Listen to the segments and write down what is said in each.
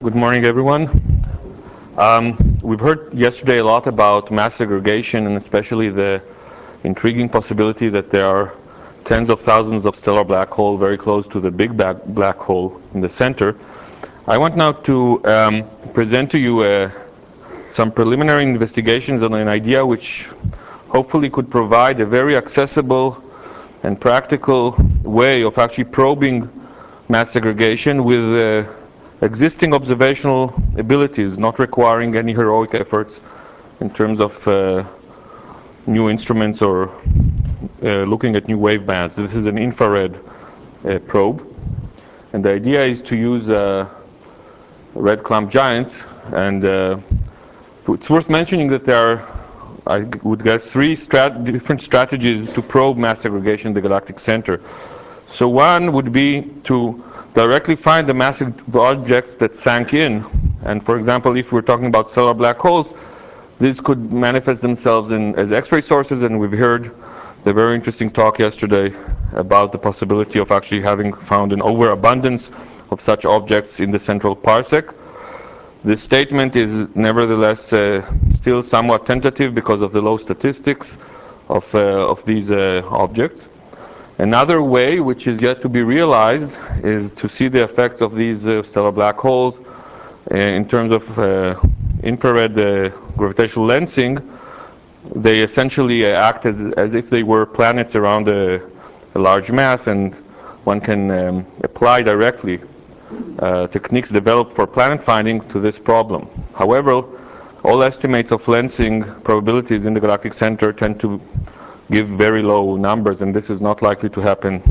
Good morning, everyone. We've heard yesterday a lot about mass segregation and especially the intriguing possibility that there are tens of thousands of stellar black holes very close to the big black hole in the center. I want now to present to you some preliminary investigations on an idea which hopefully could provide a very accessible and practical way of actually probing mass segregation with existing observational abilities, not requiring any heroic efforts in terms of new instruments or looking at new wave bands. This is an infrared probe, and the idea is to use red clump giants. And it's worth mentioning that there are, I would guess, three different strategies to probe mass segregation in the galactic center. So one would be to directly find the massive objects that sank in. And for example, if we're talking about stellar black holes, these could manifest themselves as X-ray sources, and we've heard the very interesting talk yesterday about the possibility of actually having found an overabundance of such objects in the central parsec. This statement is nevertheless still somewhat tentative because of the low statistics of these objects. Another way, which is yet to be realized, is to see the effects of these stellar black holes in terms of infrared gravitational lensing. They essentially act as if they were planets around a large mass, and one can apply directly techniques developed for planet finding to this problem. However, all estimates of lensing probabilities in the galactic center tend to give very low numbers, and this is not likely to happen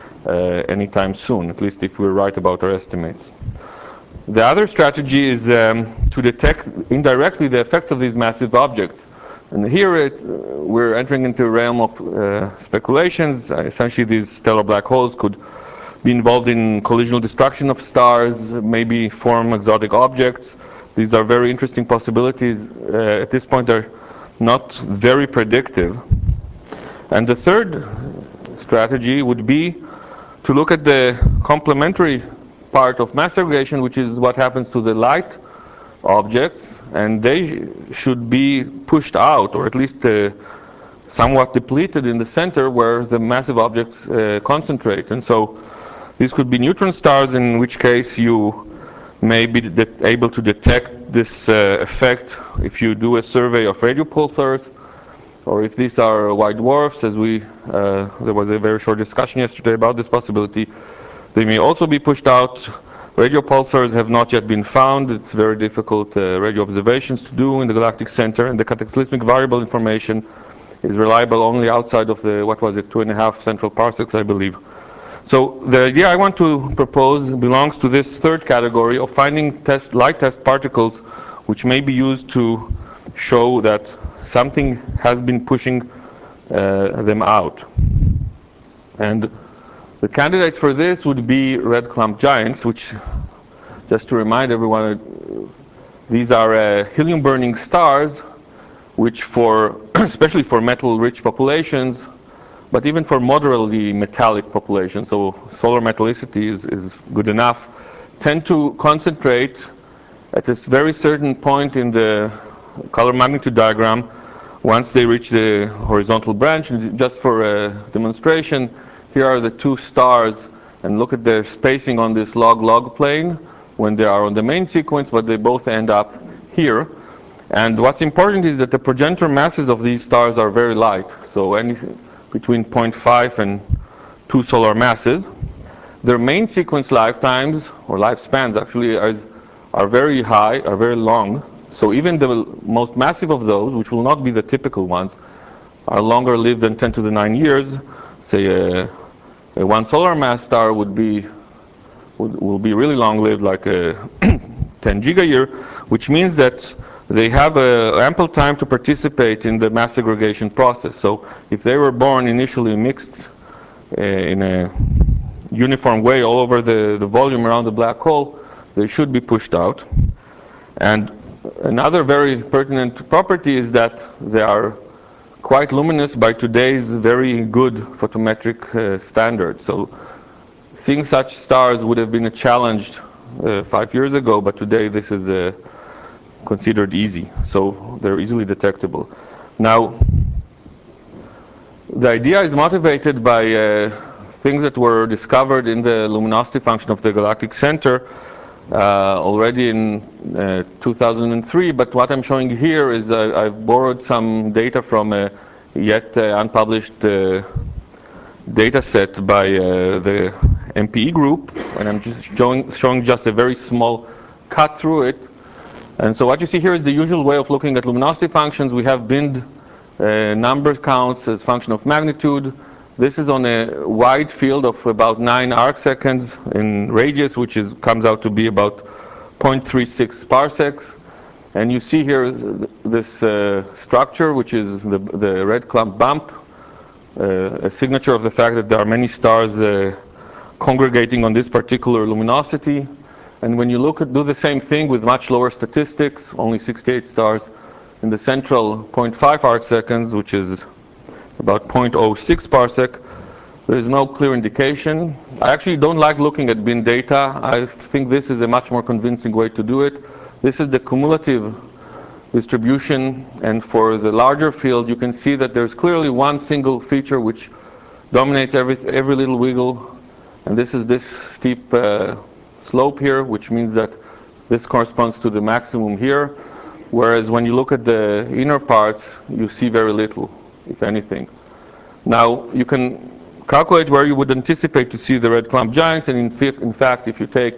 anytime soon, at least if we're right about our estimates. The other strategy is to detect indirectly the effects of these massive objects. And here we're entering into a realm of speculations. Essentially, these stellar black holes could be involved in collisional destruction of stars, maybe form exotic objects. These are very interesting possibilities. At this point, they're not very predictive. And the third strategy would be to look at the complementary part of mass segregation, which is what happens to the light objects, and they should be pushed out, or at least somewhat depleted in the center where the massive objects concentrate. And so these could be neutron stars, in which case you may be able to detect this effect if you do a survey of radio pulsars, or if these are white dwarfs, as there was a very short discussion yesterday about this possibility. They may also be pushed out. Radio pulsars have not yet been found. It's very difficult radio observations to do in the galactic center, and the cataclysmic variable information is reliable only outside of the, 2.5 central parsecs, I believe. So the idea I want to propose belongs to this third category of finding light test particles which may be used to show that something has been pushing them out. And the candidates for this would be red clump giants, which, just to remind everyone, these are helium-burning stars, which especially for metal-rich populations, but even for moderately metallic populations, so solar metallicity is good enough, tend to concentrate at this very certain point in the color magnitude diagram once they reach the horizontal branch. And just for a demonstration, here are the two stars, and look at their spacing on this log-log plane when they are on the main sequence, but they both end up here. And what's important is that the progenitor masses of these stars are very light, so anything between 0.5 and 2 solar masses. Their main sequence lifetimes, or lifespans actually, are very high, are very long. So even the most massive of those, which will not be the typical ones, are longer lived than 10 to the 9 years. Say a 1 solar mass star will be really long lived, like a 10 gigayear, which means that they have ample time to participate in the mass segregation process. So if they were born initially mixed in a uniform way all over the volume around the black hole, they should be pushed out. And another very pertinent property is that they are quite luminous by today's very good photometric standards. So seeing such stars would have been a challenge 5 years ago, but today this is considered easy, so they're easily detectable. Now, the idea is motivated by things that were discovered in the luminosity function of the galactic center already in 2003, but what I'm showing here is I've borrowed some data from a yet unpublished data set by the MPE group, and I'm just showing just a very small cut through it. And so what you see here is the usual way of looking at luminosity functions. We have binned number counts as function of magnitude. This is on a wide field of about 9 arc seconds in radius, which comes out to be about 0.36 parsecs. And you see here this structure, which is the red clump bump, a signature of the fact that there are many stars congregating on this particular luminosity. And when you do the same thing with much lower statistics, only 68 stars in the central 0.5 arc seconds, which is about 0.06 parsec, there is no clear indication. I actually don't like looking at bin data. I think this is a much more convincing way to do it. This is the cumulative distribution, and for the larger field you can see that there's clearly one single feature which dominates every little wiggle, and this is this steep slope here, which means that this corresponds to the maximum here, whereas when you look at the inner parts you see very little, if anything. Now you can calculate where you would anticipate to see the red clump giants, and in fact if you take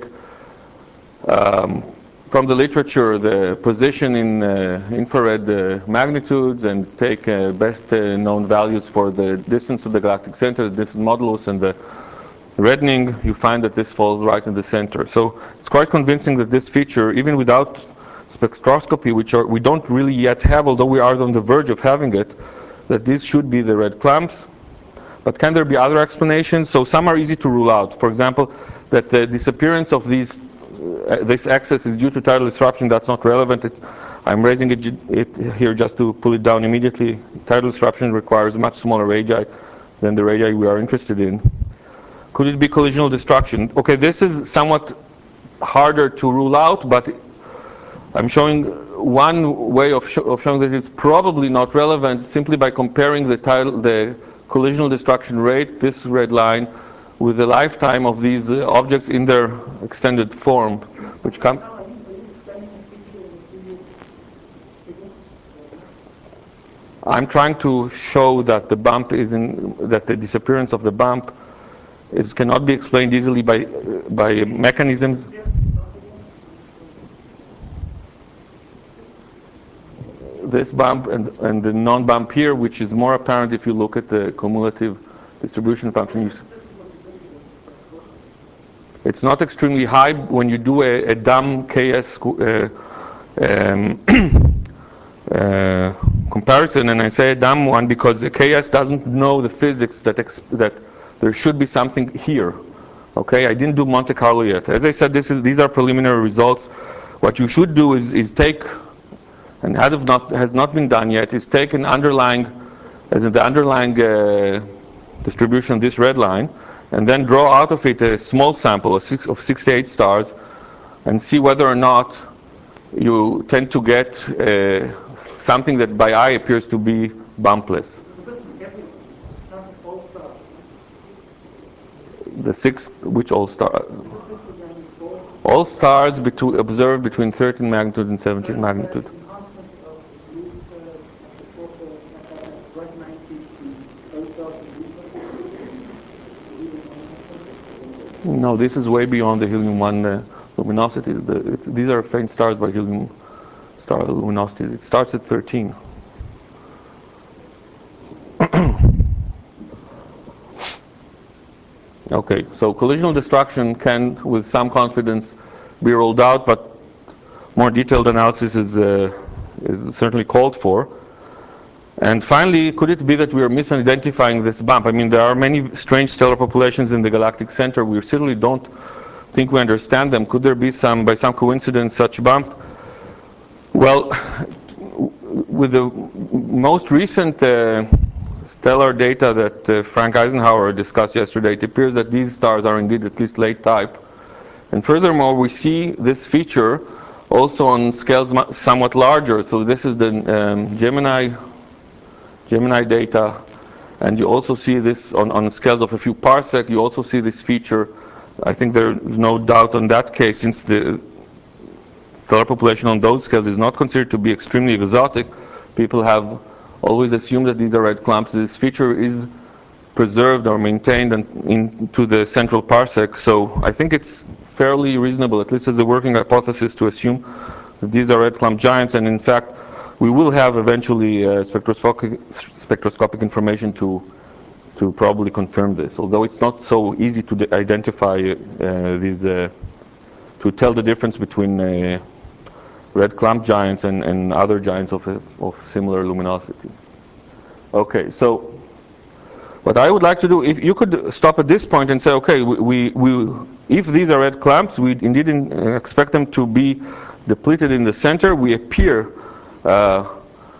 from the literature the position in infrared magnitudes and take best known values for the distance to the galactic center, the distance modulus, and the reddening, you find that this falls right in the center. So it's quite convincing that this feature, even without spectroscopy, which we don't really yet have, although we are on the verge of having it, that these should be the red clumps. But can there be other explanations? So some are easy to rule out. For example, that the disappearance of this excess is due to tidal disruption. That's not relevant. I'm raising it here just to pull it down immediately. Tidal disruption requires much smaller radii than the radii we are interested in. Could it be collisional destruction? Okay, this is somewhat harder to rule out, but I'm showing one way of showing that it's probably not relevant simply by comparing the collisional destruction rate, this red line, with the lifetime of these objects in their extended form, which come. I'm trying to show that the bump that the disappearance of the bump cannot be explained easily by mechanisms. This bump and the non-bump here, which is more apparent if you look at the cumulative distribution function. It's not extremely high when you do a dumb KS comparison, and I say a dumb one because the KS doesn't know the physics that there should be something here. Okay, I didn't do Monte Carlo yet. As I said, these are preliminary results. What you should do is take, and has not been done yet, is take an underlying, as in the underlying distribution of this red line, and then draw out of it a small sample of 68 stars, and see whether or not you tend to get something that by eye appears to be bumpless. The which all stars? All stars observed between 13 magnitude and 17 magnitude. No, this is way beyond the helium-1 luminosity. These are faint stars by helium star luminosity. It starts at 13. Okay, so collisional destruction can, with some confidence, be ruled out, but more detailed analysis is certainly called for. And finally, could it be that we are misidentifying this bump? I mean, there are many strange stellar populations in the galactic center. We certainly don't think we understand them. Could there be by some coincidence, such bump? Well, with the most recent stellar data that Frank Eisenhower discussed yesterday, it appears that these stars are indeed at least late type. And furthermore, we see this feature also on scales somewhat larger. So this is the Gemini data, and you also see this on scales of a few parsec. You also see this feature. I think there's no doubt on that case, since the stellar population on those scales is not considered to be extremely exotic. People have always assumed that these are red clumps. This feature is preserved or maintained into the central parsec. So I think it's fairly reasonable, at least as a working hypothesis, to assume that these are red clump giants. And in fact, we will have eventually spectroscopic information to probably confirm this, although it's not so easy to identify these, to tell the difference between red clump giants and other giants of similar luminosity. Okay, so what I would like to do, if you could stop at this point and say, okay, if these are red clumps, we indeed expect them to be depleted in the center. We appear up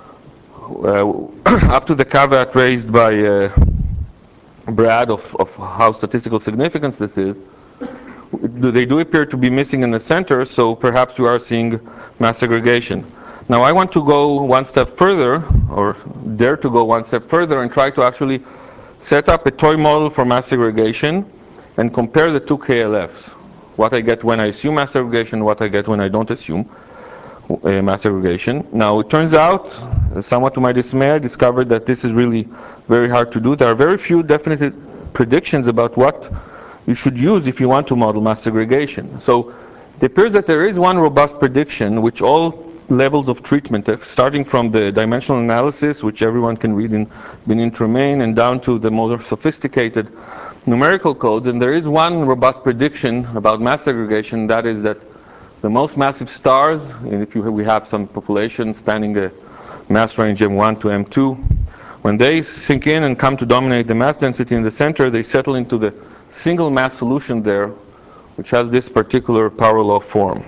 to the caveat raised by Brad of how statistical significance this is. They do appear to be missing in the center, so perhaps we are seeing mass segregation. Now I want to go one step further, or dare to go one step further, and try to actually set up a toy model for mass segregation and compare the two KLFs. What I get when I assume mass segregation, what I get when I don't assume mass segregation. Now it turns out, somewhat to my dismay, I discovered that this is really very hard to do. There are very few definite predictions about what you should use if you want to model mass segregation. So it appears that there is one robust prediction which all levels of treatment, starting from the dimensional analysis, which everyone can read in Benin-Tremaine, and down to the more sophisticated numerical codes. And there is one robust prediction about mass segregation, that is that the most massive stars, and if we have some population spanning a mass range M1 to M2, when they sink in and come to dominate the mass density in the center, they settle into the single mass solution there, which has this particular power law form.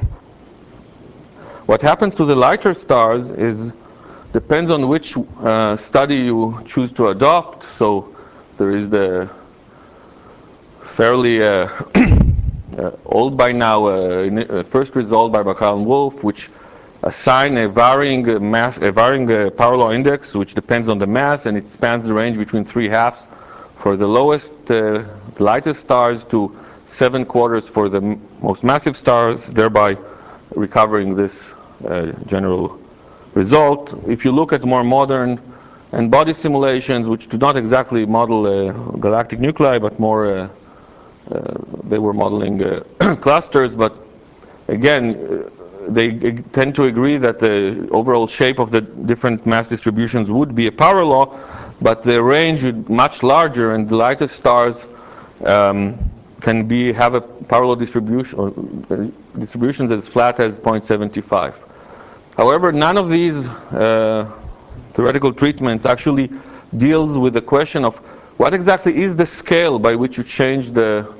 What happens to the lighter stars depends on which study you choose to adopt. So there is the fairly old by now first result by Bacall and Wolf, which assign a varying power law index, which depends on the mass, and it spans the range between 3/2 for the lowest, lightest stars to 7/4 for the most massive stars, thereby recovering this general result. If you look at more modern N-body simulations, which do not exactly model galactic nuclei, but more they were modeling clusters, but again, they tend to agree that the overall shape of the different mass distributions would be a power law, but the range is much larger, and the lightest stars can have a power law distribution, or distributions as flat as 0.75. However, none of these theoretical treatments actually deals with the question of what exactly is the scale by which you change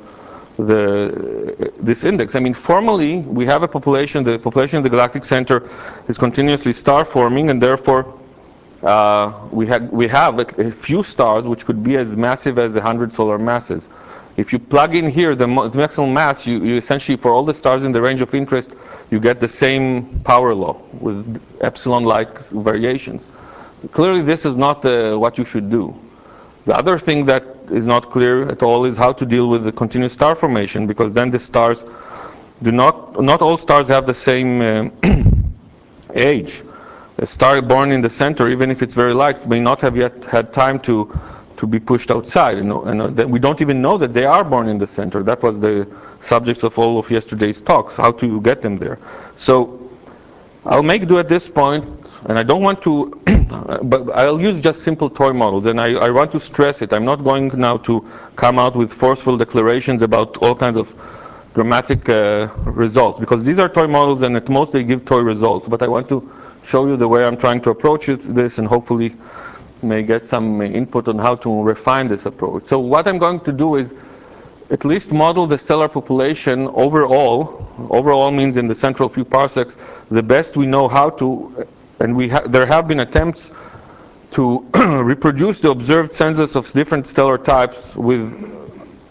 this index. I mean, formally, we have a population. The population in the galactic center is continuously star forming, and therefore we have a few stars which could be as massive as 100 solar masses. If you plug in here the maximum mass, you essentially, for all the stars in the range of interest, you get the same power law with epsilon-like variations. Clearly, this is not what you should do. The other thing that is not clear at all is how to deal with the continuous star formation, because then the stars not all stars have the same age. A star born in the center, even if it's very light, may not have yet had time to be pushed outside. And we don't even know that they are born in the center. That was the subject of all of yesterday's talks, how to get them there. So I'll make do at this point, and I don't want to, but I'll use just simple toy models, and I want to stress it. I'm not going now to come out with forceful declarations about all kinds of dramatic results, because these are toy models, and at most they give toy results. But I want to show you the way I'm trying to approach this, and hopefully may get some input on how to refine this approach. So what I'm going to do is at least model the stellar population overall. Overall means in the central few parsecs, the best we know how to, and there have been attempts to reproduce the observed census of different stellar types with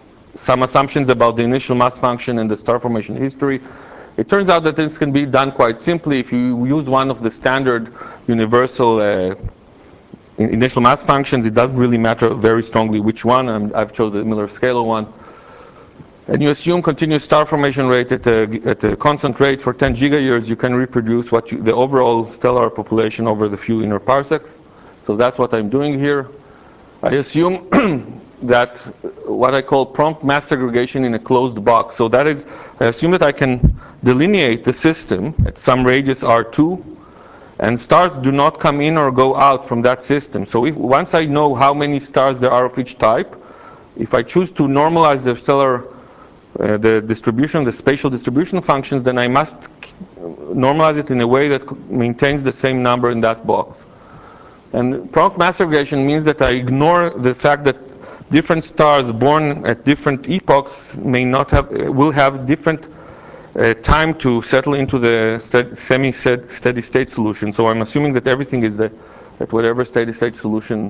some assumptions about the initial mass function and the star formation history. It turns out that this can be done quite simply if you use one of the standard universal initial mass functions. It doesn't really matter very strongly which one. I've chosen the Miller scalar one. And you assume continuous star formation rate at a constant rate for 10 gigayears. You can reproduce the overall stellar population over the few inner parsecs. So that's what I'm doing here. I assume that what I call prompt mass segregation in a closed box. So that is, I assume that I can delineate the system at some radius R2, and stars do not come in or go out from that system. So once I know how many stars there are of each type, if I choose to normalize the stellar the distribution, the spatial distribution functions, then I must normalize it in a way that maintains the same number in that box. And prompt mass segregation means that I ignore the fact that different stars born at different epochs will have different time to settle into the semi-steady state solution. So I'm assuming that everything is at whatever steady state solution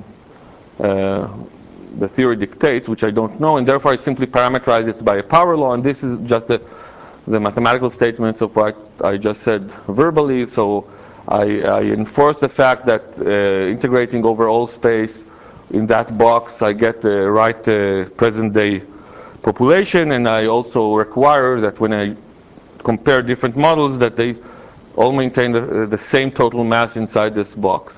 the theory dictates, which I don't know, and therefore I simply parameterize it by a power law, and this is just the mathematical statements of what I just said verbally. So I enforce the fact that integrating over all space in that box, I get the right present day population, and I also require that when I compare different models that they all maintain the same total mass inside this box.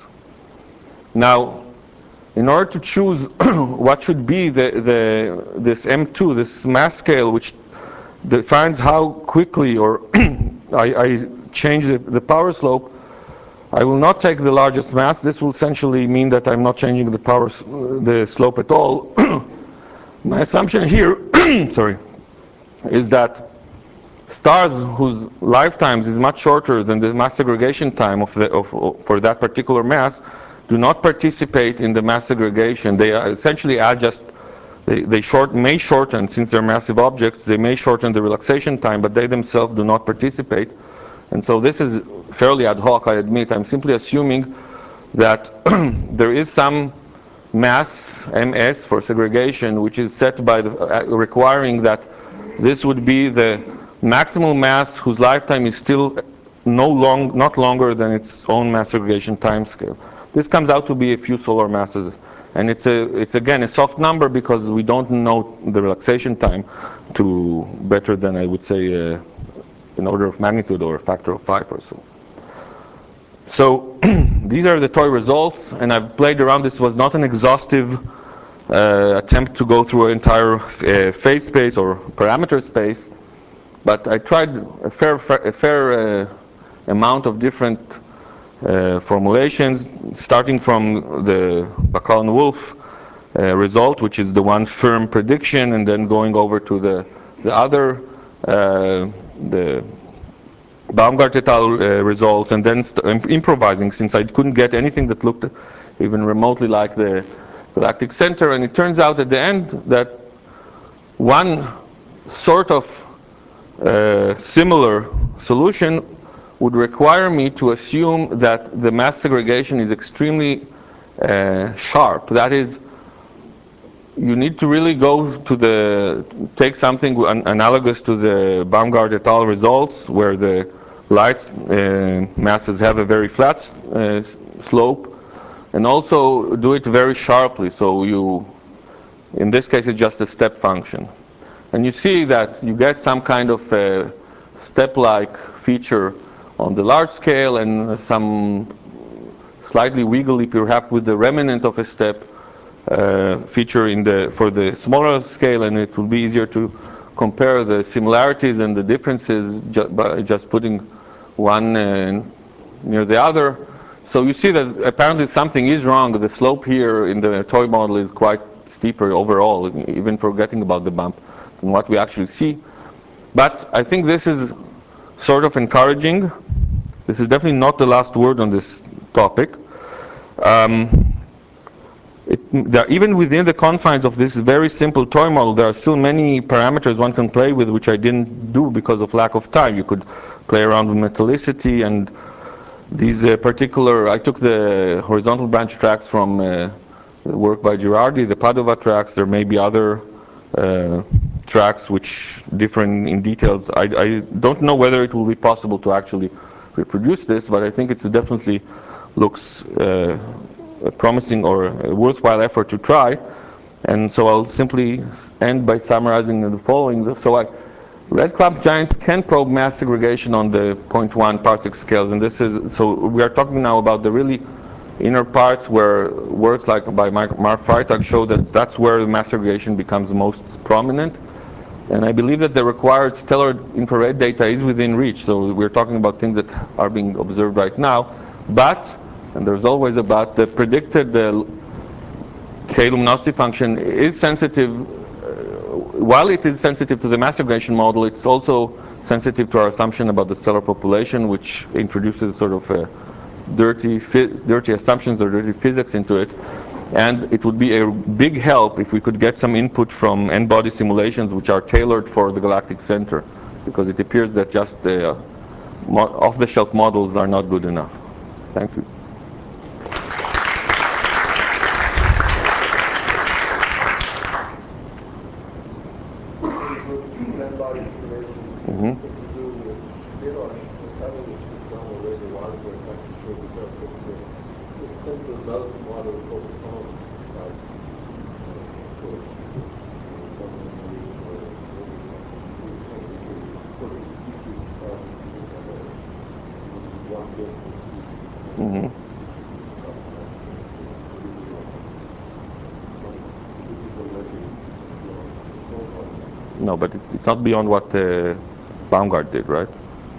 Now, in order to choose what should be this M2, this mass scale, which defines how quickly or I change the power slope, I will not take the largest mass. This will essentially mean that I'm not changing the slope at all. My assumption here, sorry, is that stars whose lifetimes is much shorter than the mass segregation time for that particular mass do not participate in the mass segregation. They essentially may shorten, since they're massive objects, they may shorten the relaxation time, but they themselves do not participate. And so this is fairly ad hoc, I admit. I'm simply assuming that there is some mass, ms, for segregation, which is set by requiring that this would be the maximal mass whose lifetime is still not longer than its own mass segregation time scale. This comes out to be a few solar masses. And it's again a soft number because we don't know the relaxation time to better than, I would say, an order of magnitude or a factor of 5 or so. So these are the toy results, and I've played around. This was not an exhaustive attempt to go through an entire phase space or parameter space, but I tried a fair amount of different formulations, starting from the Bacall-Wolf result, which is the one firm prediction, and then going over to the other, the Baumgart et al. Results, and then improvising, since I couldn't get anything that looked even remotely like the galactic center. And it turns out at the end that one sort of similar solution would require me to assume that the mass segregation is extremely sharp. That is, you need to really go to take something analogous to the Baumgart et al. Results, where the light masses have a very flat slope, and also do it very sharply. So in this case, it's just a step function. And you see that you get some kind of step-like feature on the large scale, and some slightly wiggly, perhaps with the remnant of a step feature for the smaller scale, and it will be easier to compare the similarities and the differences by just putting one near the other. So you see that apparently something is wrong. The slope here in the toy model is quite steeper overall, even forgetting about the bump, than what we actually see. But I think this is sort of encouraging. This is definitely not the last word on this topic. Even within the confines of this very simple toy model, there are still many parameters one can play with, which I didn't do because of lack of time. You could play around with metallicity, and these I took the horizontal branch tracks from work by Girardi, the Padova tracks. There may be other tracks which differ in details. I don't know whether it will be possible to actually reproduce this, but I think it definitely looks a promising or a worthwhile effort to try. And so I'll simply end by summarizing the following. Red cloud giants can probe mass segregation on the 0.1 parsec scales, and so we are talking now about the really inner parts where works like by Mark Freitag show that that's where the mass segregation becomes most prominent. And I believe that the required stellar infrared data is within reach. So we're talking about things that are being observed right now. But, and there's always a but, the predicted K luminosity function is sensitive. While it is sensitive to the mass segregation model, it's also sensitive to our assumption about the stellar population, which introduces sort of dirty assumptions or dirty physics into it. And it would be a big help if we could get some input from n-body simulations which are tailored for the galactic center, because it appears that just the off-the-shelf models are not good enough. Thank you. No, but it's not beyond what Baumgart did, right?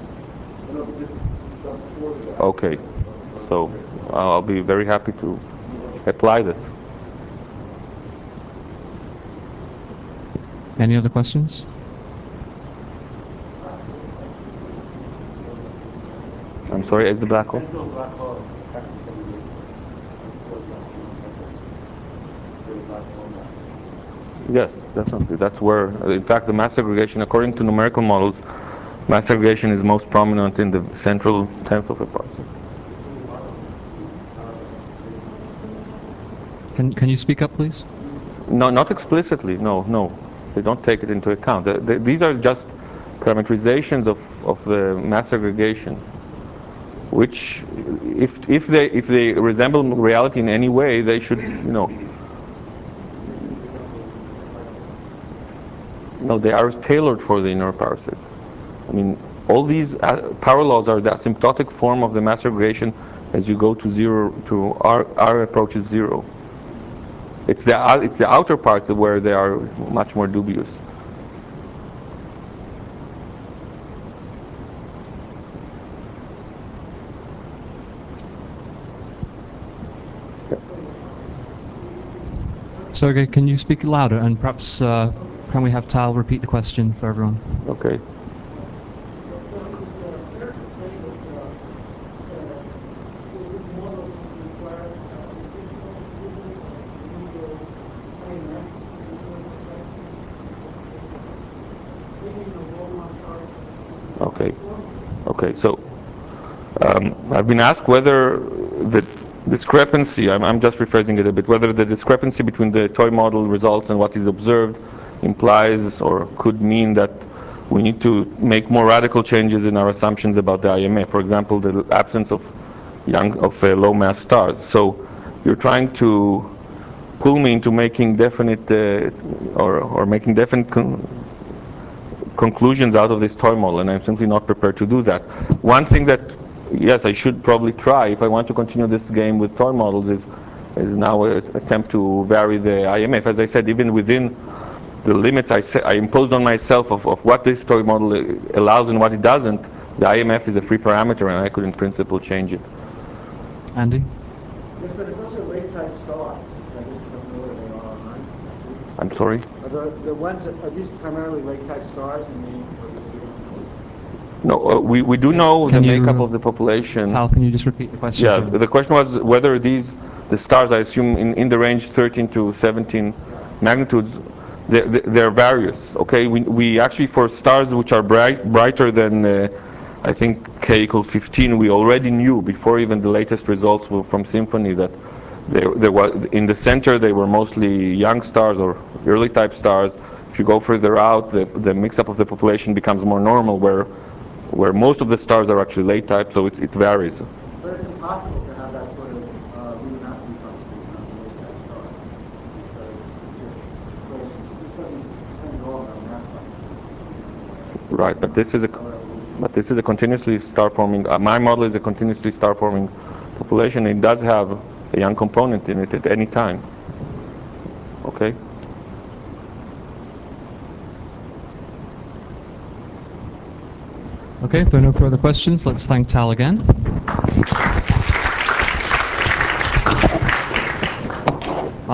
Okay, so I'll be very happy to apply this. Any other questions? I'm sorry, is the black hole? Yes, definitely. That's where, in fact, the mass segregation, according to numerical models, mass segregation is most prominent in the central tenth of a parsec. Can you speak up, please? No, not explicitly. No. They don't take it into account. These are just parameterizations of the mass segregation, which, if they resemble reality in any way, they should, No, they are tailored for the inner parsec. I mean, all these power laws are the asymptotic form of the mass segregation as you go to zero, to R approaches zero. It's the outer parts where they are much more dubious. Sergey, can you speak louder, and perhaps can we have Tal repeat the question for everyone? Okay. Okay, so I've been asked whether the discrepancy, I'm just rephrasing it a bit, whether the discrepancy between the toy model results and what is observed implies or could mean that we need to make more radical changes in our assumptions about the IMF. For example, the absence of low mass stars. So you're trying to pull me into making definite or making definite conclusions out of this toy model, and I'm simply not prepared to do that. One thing that, yes, I should probably try if I want to continue this game with toy models is now an attempt to vary the IMF. As I said, even within the limits I imposed on myself of what this toy model allows and what it doesn't, the IMF is a free parameter, and I could in principle change it. Andy? Yes, but those are lake-type stars. I just don't know where they are on Earth. I'm sorry? The ones that, are these primarily lake-type stars? No, we do know the makeup of the population. Tal, can you just repeat the question? Yeah, the question was whether the stars, I assume, in the range 13 to 17 magnitudes, they're various. Okay, we actually, for stars which are brighter than I think K equals 15, we already knew before even the latest results from SYMPHONY that there was in the center they were mostly young stars or early type stars. If you go further out, the mix-up of the population becomes more normal, where most of the stars are actually late type, so it varies. But it's impossible to have that sort of luminosity contribution on the late type stars because it doesn't depend at all on mass function. Right, but this is a continuously star-forming. My model is a continuously star-forming population. It does have a young component in it at any time. Okay. Okay, if there are no further questions, let's thank Tal again.